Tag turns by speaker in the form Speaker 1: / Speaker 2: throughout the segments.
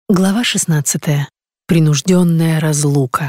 Speaker 1: Глава 16. Принужденная разлука.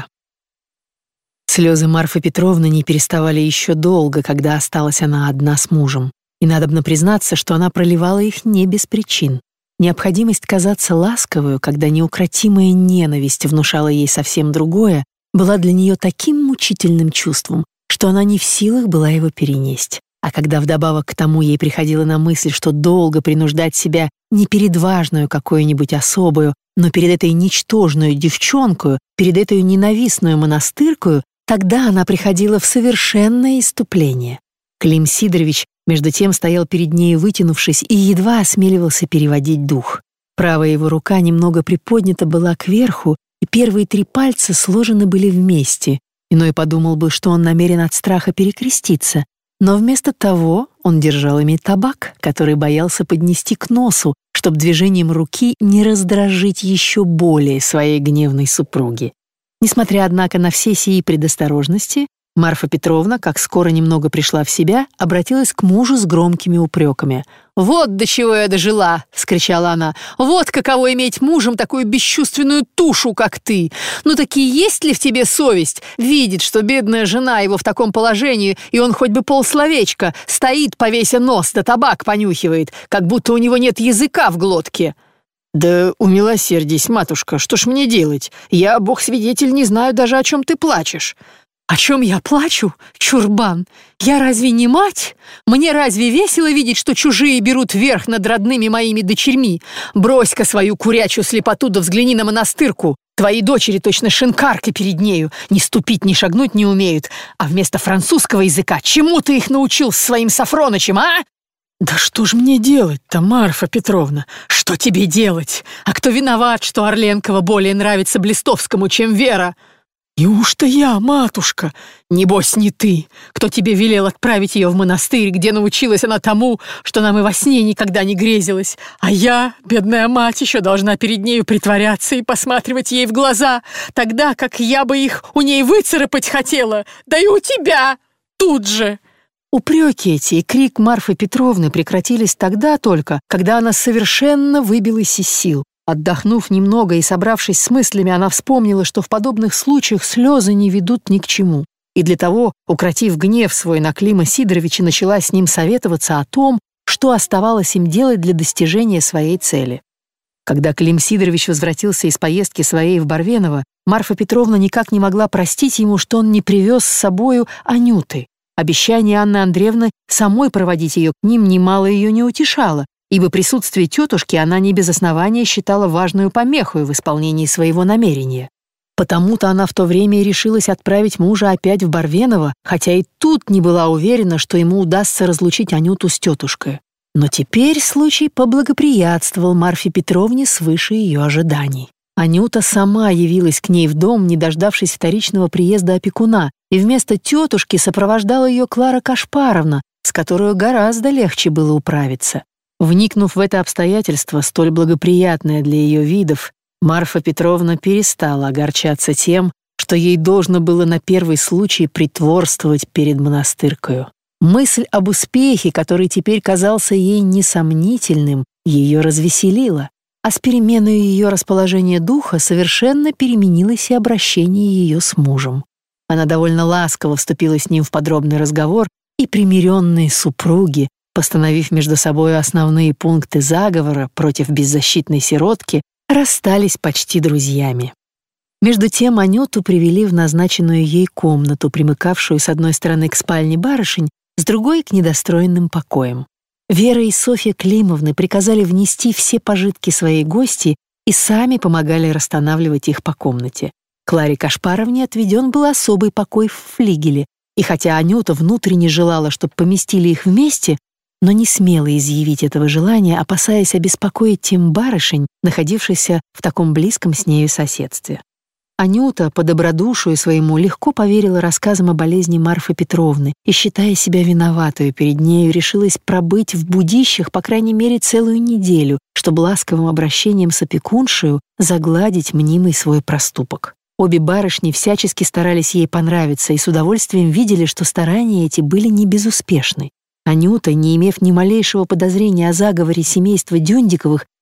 Speaker 1: Слезы Марфы Петровны не переставали еще долго, когда осталась она одна с мужем. И надобно признаться, что она проливала их не без причин. Необходимость казаться ласковою, когда неукротимая ненависть внушала ей совсем другое, была для нее таким мучительным чувством, что она не в силах была его перенести. А когда вдобавок к тому ей приходила на мысль, что долго принуждать себя не перед важную какую-нибудь особую, но перед этой ничтожную девчонкою, перед этой ненавистную монастыркою, тогда она приходила в совершенное исступление. Клим Сидорович между тем стоял перед ней, вытянувшись, и едва осмеливался переводить дух. Правая его рука немного приподнята была кверху, и первые 3 пальца сложены были вместе. Иной подумал бы, что он намерен от страха перекреститься, но вместо того он держал ими табак, который боялся поднести к носу, чтобы движением руки не раздражить еще более своей гневной супруги. Несмотря, однако, на все сии предосторожности, Марфа Петровна, как скоро немного пришла в себя, обратилась к мужу с громкими упреками. «Вот до чего я дожила!» — вскричала она. «Вот каково иметь мужем такую бесчувственную тушу, как ты! Ну таки есть ли в тебе совесть? Видит, что бедная жена его в таком положении, и он хоть бы полсловечка стоит, повеся нос, да табак понюхивает, как будто у него нет языка в глотке!» «Да умилосердись, матушка, что ж мне делать? Я, бог свидетель, не знаю даже, о чем ты плачешь». «О чем я плачу, чурбан? Я разве не мать? Мне разве весело видеть, что чужие берут верх над родными моими дочерьми? Брось-ка свою курячую слепоту да взгляни на монастырку. Твои дочери точно шинкарки перед нею, ни ступить, ни шагнуть не умеют. А вместо французского языка чему ты их научил с своим Сафронычем, а?» «Да что ж мне делать-то, Марфа Петровна? Что тебе делать? А кто виноват, что Орленкова более нравится Блистовскому, чем Вера?» «Неужто я, матушка? Небось, не ты. Кто тебе велел отправить ее в монастырь, где научилась она тому, что нам и во сне никогда не грезилось? А я, бедная мать, еще должна перед нею притворяться и посматривать ей в глаза, тогда как я бы их у ней выцарапать хотела, да и у тебя тут же!» Упреки эти и крик Марфы Петровны прекратились тогда только, когда она совершенно выбилась из сил. Отдохнув немного и собравшись с мыслями, она вспомнила, что в подобных случаях слезы не ведут ни к чему. И для того, укротив гнев свой на Клима Сидоровича, начала с ним советоваться о том, что оставалось им делать для достижения своей цели. Когда Клим Сидорович возвратился из поездки своей в Барвеново, Марфа Петровна никак не могла простить ему, что он не привез с собою Анюты. Обещание Анны Андреевны самой проводить ее к ним немало ее не утешало, ибо присутствие тетушки она не без основания считала важную помехой в исполнении своего намерения. Потому-то она в то время и решилась отправить мужа опять в Барвеново, хотя и тут не была уверена, что ему удастся разлучить Анюту с тетушкой. Но теперь случай поблагоприятствовал Марфе Петровне свыше ее ожиданий. Анюта сама явилась к ней в дом, не дождавшись вторичного приезда опекуна, и вместо тетушки сопровождала ее Клара Кашпаровна, с которой гораздо легче было управиться. Вникнув в это обстоятельство, столь благоприятное для ее видов, Марфа Петровна перестала огорчаться тем, что ей должно было на первый случай притворствовать перед монастыркою. Мысль об успехе, который теперь казался ей несомнительным, ее развеселила, а с переменой ее расположения духа совершенно переменилось и обращение ее с мужем. Она довольно ласково вступила с ним в подробный разговор, и примиренные супруги, постановив между собой основные пункты заговора против беззащитной сиротки, расстались почти друзьями. Между тем Анюту привели в назначенную ей комнату, примыкавшую с одной стороны к спальне барышень, с другой — к недостроенным покоям. Вера и Софья Климовны приказали внести все пожитки своей гости и сами помогали расстанавливать их по комнате. Кларе Кашпаровне отведен был особый покой в флигеле, и хотя Анюта внутренне желала, чтобы поместили их вместе, но не смела изъявить этого желания, опасаясь обеспокоить тем барышень, находившихся в таком близком с нею соседстве. Анюта по добродушию своему легко поверила рассказам о болезни Марфы Петровны и, считая себя виноватую перед нею, решилась пробыть в Будищах по крайней мере целую неделю, чтобы ласковым обращением с опекуншею загладить мнимый свой проступок. Обе барышни всячески старались ей понравиться и с удовольствием видели, что старания эти были не безуспешны. Анюта, не имев ни малейшего подозрения о заговоре семейства Дюндиковых,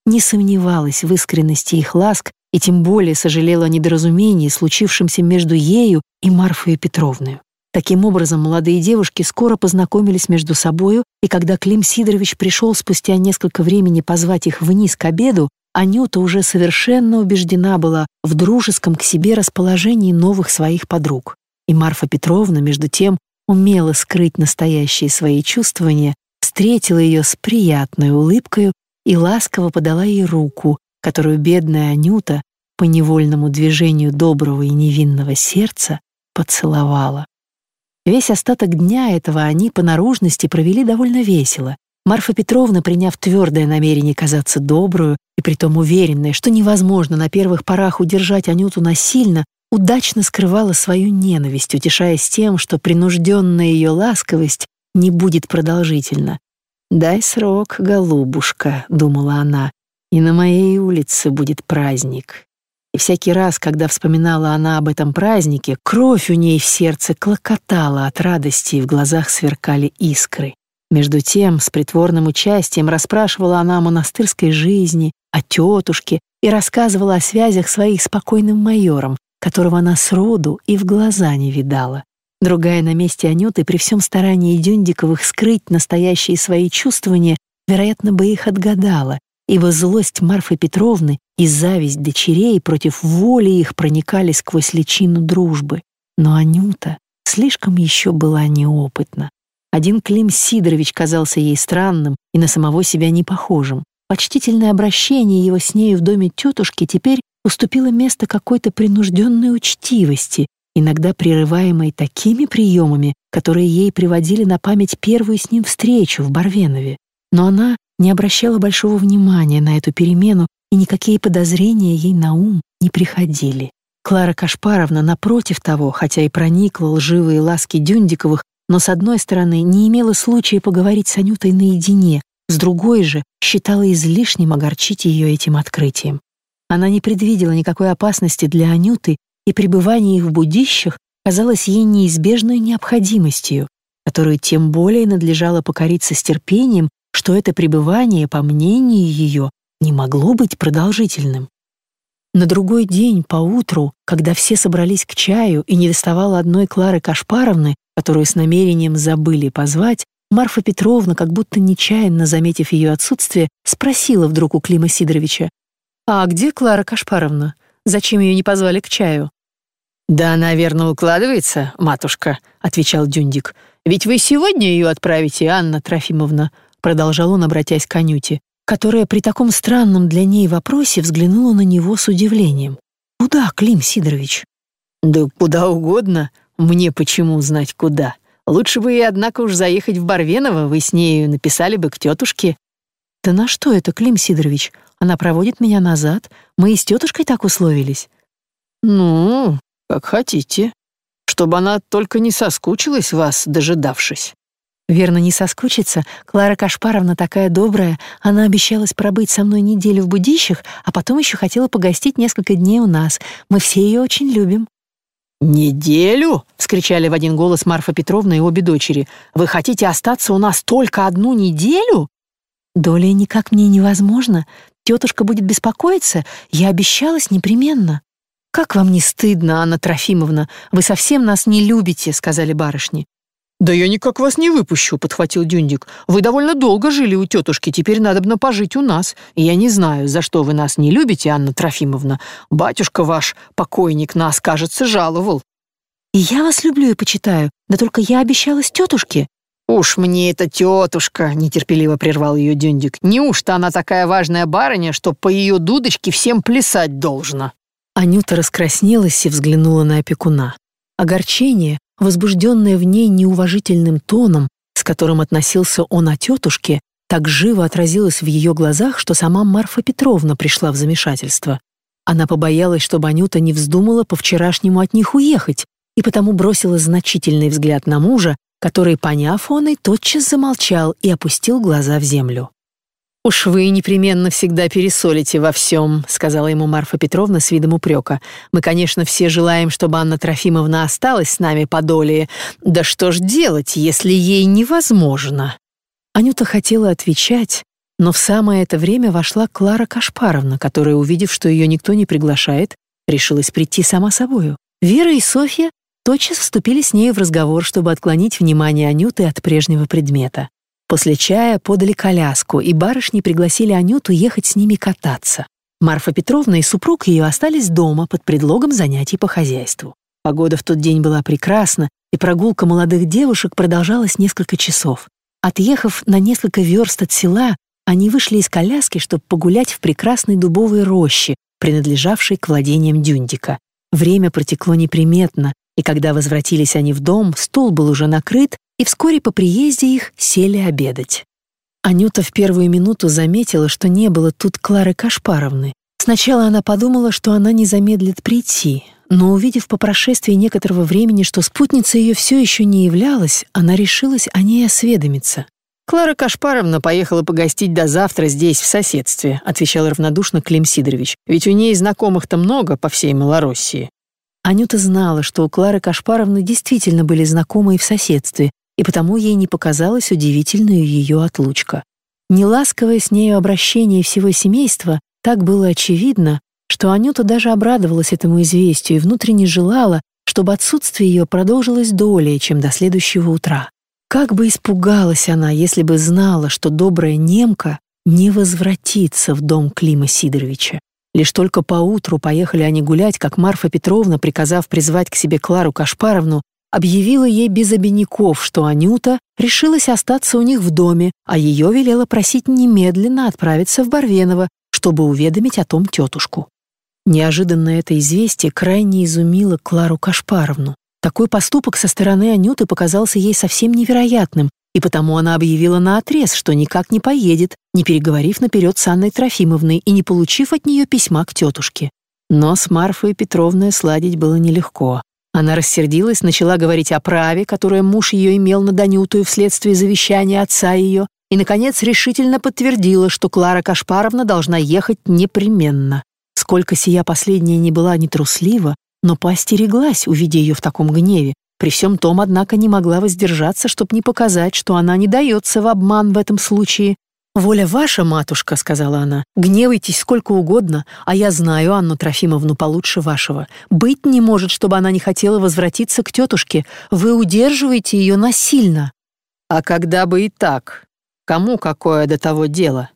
Speaker 1: не сомневалась в искренности их ласк и тем более сожалела о недоразумении, случившемся между ею и Марфой Петровной. Таким образом, молодые девушки скоро познакомились между собою, и когда Клим Сидорович пришел спустя несколько времени позвать их вниз к обеду, Анюта уже совершенно убеждена была в дружеском к себе расположении новых своих подруг. И Марфа Петровна, между тем, умела скрыть настоящие свои чувствования, встретила ее с приятной улыбкой и ласково подала ей руку, которую бедная Анюта по невольному движению доброго и невинного сердца поцеловала. Весь остаток дня этого они по наружности провели довольно весело. Марфа Петровна, приняв твердое намерение казаться добрую и притом уверенная, что невозможно на первых порах удержать Анюту насильно, удачно скрывала свою ненависть, утешаясь тем, что принужденная ее ласковость не будет продолжительна. «Дай срок, голубушка», — думала она, — «и на моей улице будет праздник». И всякий раз, когда вспоминала она об этом празднике, кровь у ней в сердце клокотала от радости, и в глазах сверкали искры. Между тем, с притворным участием расспрашивала она о монастырской жизни, о тетушке и рассказывала о связях своих с покойным майором, которого она сроду и в глаза не видала. Другая на месте Анюты при всем старании Дюндиковых скрыть настоящие свои чувствования, вероятно, бы их отгадала, ибо злость Марфы Петровны и зависть дочерей против воли их проникали сквозь личину дружбы. Но Анюта слишком еще была неопытна. Один Клим Сидорович казался ей странным и на самого себя не похожим. Почтительное обращение его с нею в доме тетушки теперь уступило место какой-то принужденной учтивости, иногда прерываемой такими приемами, которые ей приводили на память первую с ним встречу в Барвенове. Но она не обращала большого внимания на эту перемену, и никакие подозрения ей на ум не приходили. Клара Кашпаровна, напротив того, хотя и проникла лживые ласки Дюндиковых, но, с одной стороны, не имела случая поговорить с Анютой наедине, с другой же считала излишним огорчить ее этим открытием. Она не предвидела никакой опасности для Анюты, и пребывание их в Будищах казалось ей неизбежной необходимостью, которую тем более надлежало покориться с терпением, что это пребывание, по мнению ее, не могло быть продолжительным. На другой день поутру, когда все собрались к чаю и недоставало одной Клары Кашпаровны, которую с намерением забыли позвать, Марфа Петровна, как будто нечаянно заметив ее отсутствие, спросила вдруг у Клима Сидоровича: «А где Клара Кашпаровна? Зачем ее не позвали к чаю?» «Да она, верно, укладывается, матушка», — отвечал Дюндик. «Ведь вы сегодня ее отправите, Анна Трофимовна», — продолжал он, обратясь к Анюте, которая при таком странном для ней вопросе взглянула на него с удивлением. «Куда, Клим Сидорович?» «Да куда угодно. Мне почему знать куда? Лучше бы ей, однако, уж заехать в Барвеново, вы с нею написали бы к тетушке». «Да на что это, Клим Сидорович? Она проводит меня назад. Мы и с тетушкой так условились». «Ну, как хотите. Чтобы она только не соскучилась вас, дожидавшись». «Верно, не соскучится. Клара Кашпаровна такая добрая. Она обещалась пробыть со мной неделю в Будищах, а потом еще хотела погостить несколько дней у нас. Мы все ее очень любим». «Неделю?» — вскричали в один голос Марфа Петровна и обе дочери. «Вы хотите остаться у нас только одну неделю?» «Долее никак мне невозможно. Тетушка будет беспокоиться. Я обещалась непременно». «Как вам не стыдно, Анна Трофимовна? Вы совсем нас не любите», — сказали барышни. «Да я никак вас не выпущу», — подхватил Дюндик. «Вы довольно долго жили у тетушки, теперь надобно пожить у нас. И я не знаю, за что вы нас не любите, Анна Трофимовна. Батюшка ваш, покойник, нас, кажется, жаловал». «И я вас люблю и почитаю, да только я обещалась тетушке». «Уж мне эта тетушка», — нетерпеливо прервал ее Дюндик. «Неужто она такая важная барыня, что по ее дудочке всем плясать должна?» Анюта раскраснелась и взглянула на опекуна. Огорчение, возбужденное в ней неуважительным тоном, с которым относился он о тетушке, так живо отразилось в ее глазах, что сама Марфа Петровна пришла в замешательство. Она побоялась, чтобы Анюта не вздумала по-вчерашнему от них уехать, и потому бросила значительный взгляд на мужа, который, поняв он, и тотчас замолчал и опустил глаза в землю. «Уж вы непременно всегда пересолите во всем», — сказала ему Марфа Петровна с видом упрека. «Мы, конечно, все желаем, чтобы Анна Трофимовна осталась с нами подолее. Да что ж делать, если ей невозможно?» Анюта хотела отвечать, Но в самое это время вошла Клара Кашпаровна, которая, увидев, что ее никто не приглашает, решилась прийти сама собою. Вера и Софья тотчас вступили с нею в разговор, чтобы отклонить внимание Анюты от прежнего предмета. После чая подали коляску, и барышни пригласили Анюту ехать с ними кататься. Марфа Петровна и супруг ее остались дома под предлогом занятий по хозяйству. Погода в тот день была прекрасна, и прогулка молодых девушек продолжалась несколько часов. Отъехав на несколько верст от села, они вышли из коляски, чтобы погулять в прекрасной дубовой роще, принадлежавшей к владениям Дюндика. Время протекло неприметно, и когда возвратились они в дом, стол был уже накрыт, и вскоре по приезде их сели обедать. Анюта в первую минуту заметила, что не было тут Клары Кашпаровны. Сначала она подумала, что она не замедлит прийти, но, увидев по прошествии некоторого времени, что спутница ее все еще не являлась, она решилась о ней осведомиться.
Speaker 2: «Клара Кашпаровна поехала погостить до завтра здесь, в соседстве», отвечал равнодушно Клим Сидорович. «Ведь у ней знакомых-то много по всей Малороссии».
Speaker 1: Анюта знала, что у Клары Кашпаровны действительно были знакомые в соседстве, и потому ей не показалась удивительной ее отлучка. Неласковое с нею обращение всего семейства так было очевидно, что Анюта даже обрадовалась этому известию и внутренне желала, чтобы отсутствие ее продолжилось долее, чем до следующего утра. Как бы испугалась она, если бы знала, что добрая немка не возвратится в дом Клима Сидоровича. Лишь только поутру поехали они гулять, как Марфа Петровна, приказав призвать к себе Клару Кашпаровну, объявила ей без обиняков, что Анюта решилась остаться у них в доме, а ее велела просить немедленно отправиться в Барвеново, чтобы уведомить о том тетушку. Неожиданно это известие крайне изумило Клару Кашпаровну. Такой поступок со стороны Анюты показался ей совсем невероятным, и потому она объявила наотрез, что никак не поедет, не переговорив наперед с Анной Трофимовной и не получив от нее письма к тетушке. Но с Марфой Петровной сладить было нелегко. Она рассердилась, начала говорить о праве, которое муж ее имел над Анютою вследствие завещания отца ее, и, наконец, решительно подтвердила, что Клара Кашпаровна должна ехать непременно. Сколько сия последняя не была нетруслива, но поостереглась, увидя ее в таком гневе. При всем том, однако, не могла воздержаться, чтоб не показать, что она не дается в обман в этом случае. «Воля ваша, матушка», — сказала она, — «гневайтесь сколько угодно, а я знаю Анну Трофимовну получше вашего. Быть не может, чтобы она не хотела возвратиться к тетушке. Вы удерживаете ее насильно».
Speaker 2: «А когда бы и так? Кому какое до того дело?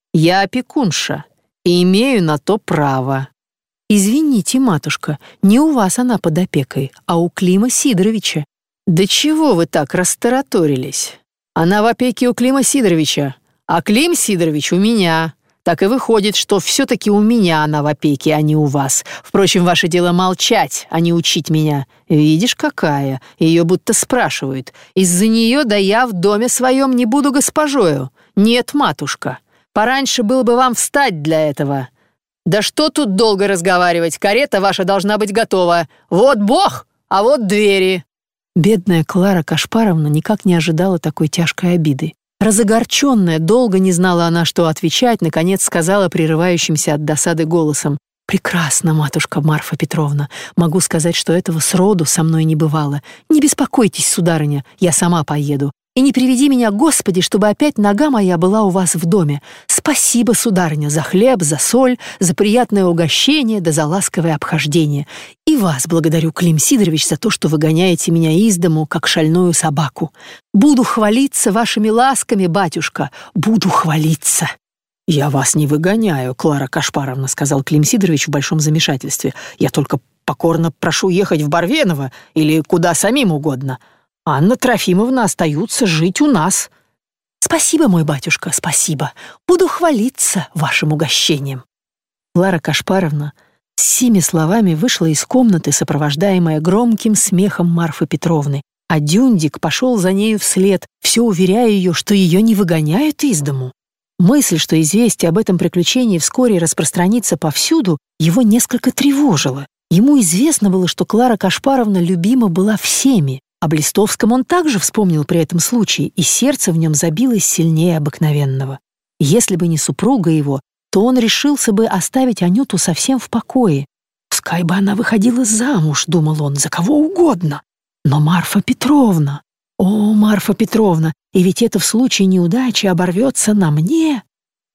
Speaker 2: Я опекунша и имею на то право».
Speaker 1: «Извините, матушка, не у вас она под опекой, а у Клима Сидоровича».
Speaker 2: «Да чего вы так растараторились? Она в опеке у Клима Сидоровича, а Клим Сидорович у меня. Так и выходит, что все-таки у меня она в опеке, а не у вас. Впрочем, ваше дело молчать, а не учить меня. Видишь, какая? Ее будто спрашивают. Из-за нее да я в доме своем не буду госпожою. Нет, матушка, пораньше было бы вам встать для этого». «Да что тут долго разговаривать? Карета ваша должна быть готова. Вот Бог, а вот двери».
Speaker 1: Бедная Клара Кашпаровна никак не ожидала такой тяжкой обиды. Разогорченная, долго не знала она, что отвечать, наконец сказала прерывающимся от досады голосом: «Прекрасно, матушка Марфа Петровна. Могу сказать, что этого сроду со мной не бывало. Не беспокойтесь, сударыня, я сама поеду. И не приведи меня, Господи, чтобы опять нога моя была у вас в доме. Спасибо, сударыня, за хлеб, за соль, за приятное угощение, да за ласковое обхождение. И вас благодарю, Клим Сидорович, за то, что выгоняете меня из дому, как шальную собаку. Буду хвалиться вашими ласками, батюшка, буду хвалиться».
Speaker 2: «Я вас не выгоняю, Клара Кашпаровна», — сказал Клим Сидорович в большом замешательстве. «Я только покорно прошу ехать в Барвеново или куда самим угодно. Анна Трофимовна остаются жить у нас».
Speaker 1: «Спасибо, мой батюшка, спасибо. Буду хвалиться вашим угощением». Клара Кашпаровна с сими словами вышла из комнаты, сопровождаемая громким смехом Марфы Петровны, а Дюндик пошел за нею вслед, все уверяя ее, что ее не выгоняют из дому. Мысль, что известие об этом приключении вскоре распространится повсюду, его несколько тревожила. Ему известно было, что Клара Кашпаровна любима была всеми. О Блистовском он также вспомнил при этом случае, и сердце в нем забилось сильнее обыкновенного. Если бы не супруга его, то он решился бы оставить Анюту совсем в покое. «Пускай бы она выходила замуж», — думал он, — «за кого угодно. Но Марфа Петровна... О, Марфа Петровна, и ведь это в случае неудачи оборвется на мне».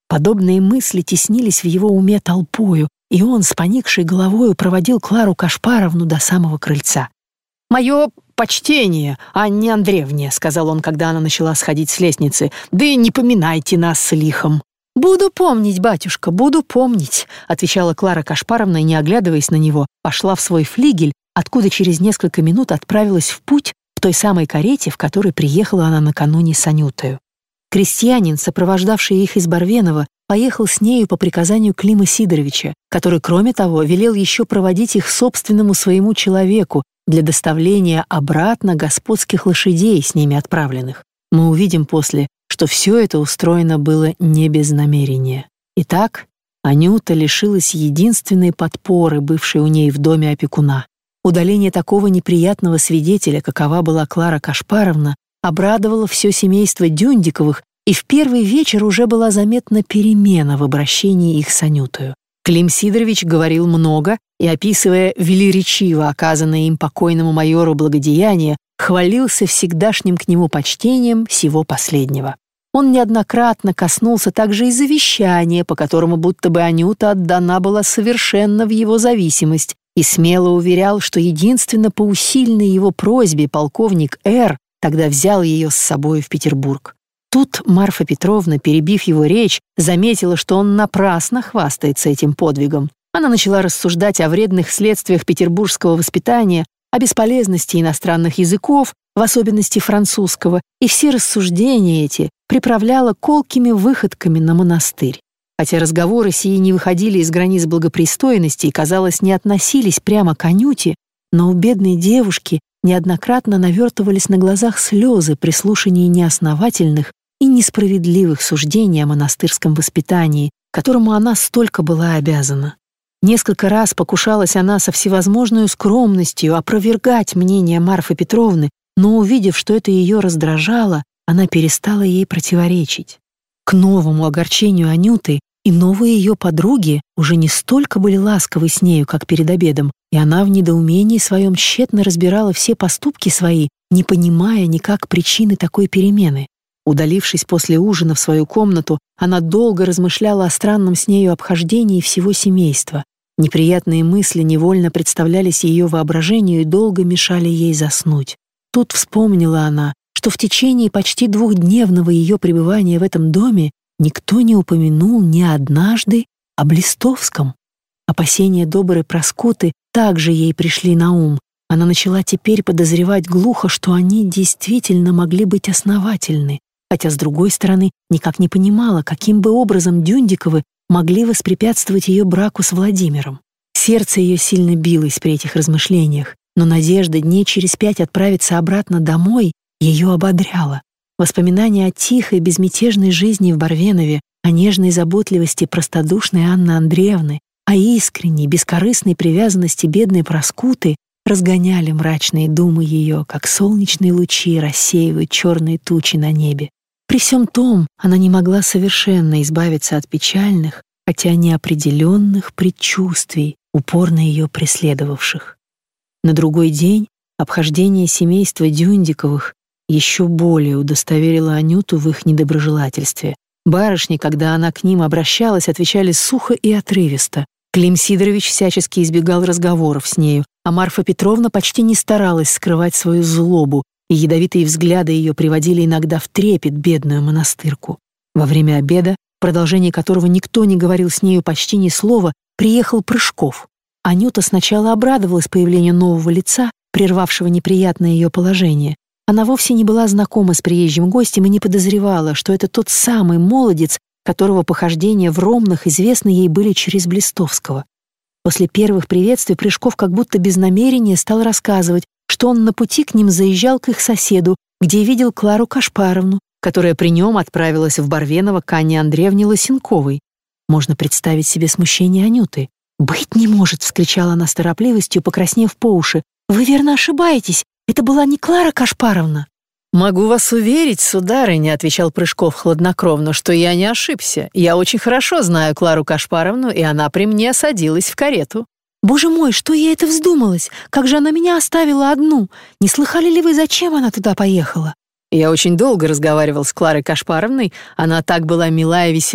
Speaker 1: Подобные мысли теснились в его уме толпою, и он с поникшей головою проводил Клару Кашпаровну до самого крыльца. «Мое почтение, Анне Андреевне», — сказал он, когда она начала сходить с лестницы, «да и не поминайте нас с лихом». «Буду помнить, батюшка, буду помнить», — отвечала Клара Кашпаровна и, не оглядываясь на него, пошла в свой флигель, откуда через несколько минут отправилась в путь в той самой карете, в которой приехала она накануне с Анютою. Крестьянин, сопровождавший их из Барвенова, поехал с нею по приказанию Клима Сидоровича, который, кроме того, велел еще проводить их собственному своему человеку для доставления обратно господских лошадей, с ними отправленных. Мы увидим после, что все это устроено было не без намерения. Итак, Анюта лишилась единственной подпоры, бывшей у ней в доме опекуна. Удаление такого неприятного свидетеля, какова была Клара Кашпаровна, обрадовало все семейство Дюндиковых, и в первый вечер уже была заметна перемена в обращении их с Анютою. Клим Сидорович говорил много и, описывая велеречиво оказанное им покойному майору благодеяние, хвалился всегдашним к нему почтением сего последнего. Он неоднократно коснулся также и завещания, по которому будто бы Анюта отдана была совершенно в его зависимость, и смело уверял, что единственно по усильной его просьбе полковник Р. тогда взял ее с собой в Петербург. Тут Марфа Петровна, перебив его речь, заметила, что он напрасно хвастается этим подвигом. Она начала рассуждать о вредных следствиях петербургского воспитания, о бесполезности иностранных языков, в особенности французского, и все рассуждения эти приправляла колкими выходками на монастырь. Хотя разговоры сии не выходили из границ благопристойности и, казалось, не относились прямо к Анюте, но у бедной девушки неоднократно навертывались на глазах слезы при слушании неосновательных и несправедливых суждений о монастырском воспитании, которому она столько была обязана. Несколько раз покушалась она со всевозможной скромностью опровергать мнение Марфы Петровны, но, увидев, что это ее раздражало, она перестала ей противоречить. К новому огорчению Анюты и новые ее подруги уже не столько были ласковы с нею, как перед обедом, и она в недоумении своем тщетно разбирала все поступки свои, не понимая никак причины такой перемены. Удалившись после ужина в свою комнату, она долго размышляла о странном с нею обхождении всего семейства. Неприятные мысли невольно представлялись ее воображению и долго мешали ей заснуть. Тут вспомнила она, что в течение почти двухдневного ее пребывания в этом доме никто не упомянул ни однажды о Блистовском. Опасения доброй Проскоты также ей пришли на ум. Она начала теперь подозревать глухо, что они действительно могли быть основательны, хотя, с другой стороны, никак не понимала, каким бы образом Дюндиковы могли воспрепятствовать ее браку с Владимиром. Сердце ее сильно билось при этих размышлениях, но надежда дней через 5 отправиться обратно домой ее ободряла. Воспоминания о тихой, безмятежной жизни в Барвенове, о нежной заботливости простодушной Анны Андреевны, о искренней, бескорыстной привязанности бедной Проскуты разгоняли мрачные думы ее, как солнечные лучи рассеивают черные тучи на небе. При всем том она не могла совершенно избавиться от печальных, хотя неопределенных предчувствий, упорно ее преследовавших. На другой день обхождение семейства Дюндиковых еще более удостоверило Анюту в их недоброжелательстве. Барышни, когда она к ним обращалась, отвечали сухо и отрывисто. Клим Сидорович всячески избегал разговоров с нею, а Марфа Петровна почти не старалась скрывать свою злобу, и ядовитые взгляды ее приводили иногда в трепет бедную монастырку. Во время обеда, в продолжении которого никто не говорил с нею почти ни слова, приехал Прыжков. Анюта сначала обрадовалась появлению нового лица, прервавшего неприятное ее положение. Она вовсе не была знакома с приезжим гостем и не подозревала, что это тот самый молодец, которого похождения в Ромнах известны ей были через Блистовского. После первых приветствий Прыжков как будто без намерения стал рассказывать, что он на пути к ним заезжал к их соседу, где видел Клару Кашпаровну, которая при нем отправилась в Барвеново к Анне Андреевне Лосенковой. Можно представить себе смущение Анюты. «Быть не может!» — вскричала она с торопливостью, покраснев по уши. «Вы верно ошибаетесь! Это была не Клара Кашпаровна!»
Speaker 2: «Могу вас уверить, сударыня», — отвечал Прыжков хладнокровно, «что я не ошибся. Я очень хорошо знаю Клару Кашпаровну, и она при мне садилась в карету».
Speaker 1: «Боже мой, что ей это вздумалось? Как же она меня оставила одну? Не слыхали ли вы, зачем она туда поехала?»
Speaker 2: Я очень долго разговаривал с Кларой Кашпаровной, она так была мила и весела,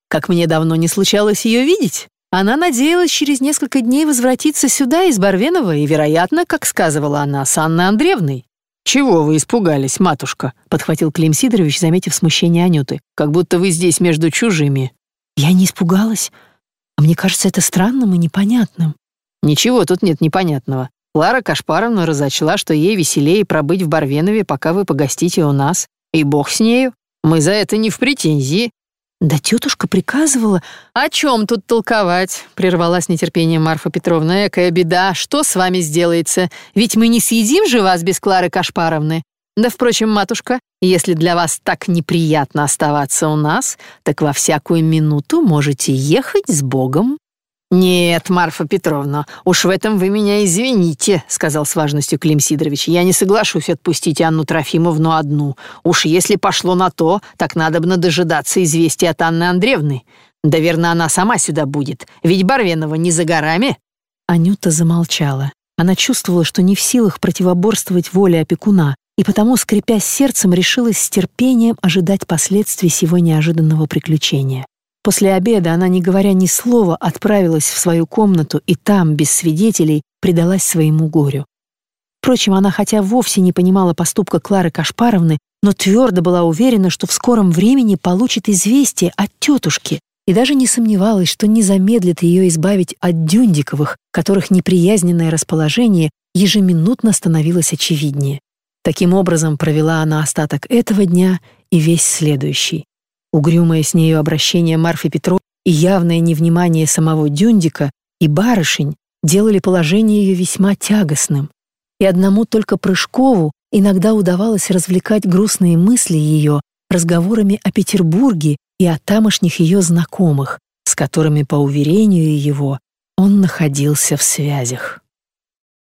Speaker 1: как мне давно не случалось ее видеть. Она надеялась через несколько дней возвратиться сюда из Барвенова и, вероятно, как сказывала она, с Анной Андреевной». «Чего вы испугались, матушка?» — подхватил Клим Сидорович, заметив смущение Анюты. «Как будто вы здесь между чужими».
Speaker 2: «Я не испугалась. А мне кажется это странным и непонятным».
Speaker 1: «Ничего тут нет непонятного. Клара Кашпаровна разочла, что ей веселее пробыть в Барвенове, пока вы погостите у нас. И бог с нею. Мы за это не в претензии».
Speaker 2: «Да тетушка приказывала...»
Speaker 1: «О чем тут толковать?» — прервала с нетерпением Марфа Петровна. «Экая беда, что с вами сделается? Ведь мы не съедим же вас без Клары Кашпаровны. Да, впрочем, матушка, если для вас так неприятно оставаться у нас, так во всякую минуту можете ехать с Богом». «Нет, Марфа Петровна, уж в этом вы меня извините», — сказал с важностью Клим Сидорович. «Я не соглашусь отпустить Анну Трофимовну одну. Уж если пошло на то, так надобно дожидаться известия от Анны Андреевны. Да верно, она сама сюда будет, ведь Барвенова не за горами».
Speaker 2: Анюта замолчала. Она чувствовала, что не в силах противоборствовать воле опекуна, и потому, скрипя сердцем, решилась с терпением ожидать последствий сего неожиданного приключения. После обеда она, не говоря ни слова, отправилась в свою комнату и там, без свидетелей, предалась своему горю. Впрочем, она хотя вовсе не понимала поступка Клары Кашпаровны, но твердо была уверена, что в скором времени получит известие от тетушки, и даже не сомневалась, что не замедлит ее избавить от Дюндиковых, которых неприязненное расположение ежеминутно становилось очевиднее. Таким образом провела она остаток этого дня и весь следующий. Угрюмое с нею обращение Марфы Петровны и явное невнимание самого Дюндика и барышень делали положение ее весьма тягостным, и одному только Прыжкову иногда удавалось развлекать грустные мысли ее разговорами о Петербурге и о тамошних ее знакомых, с которыми, по уверению его, он находился в связях.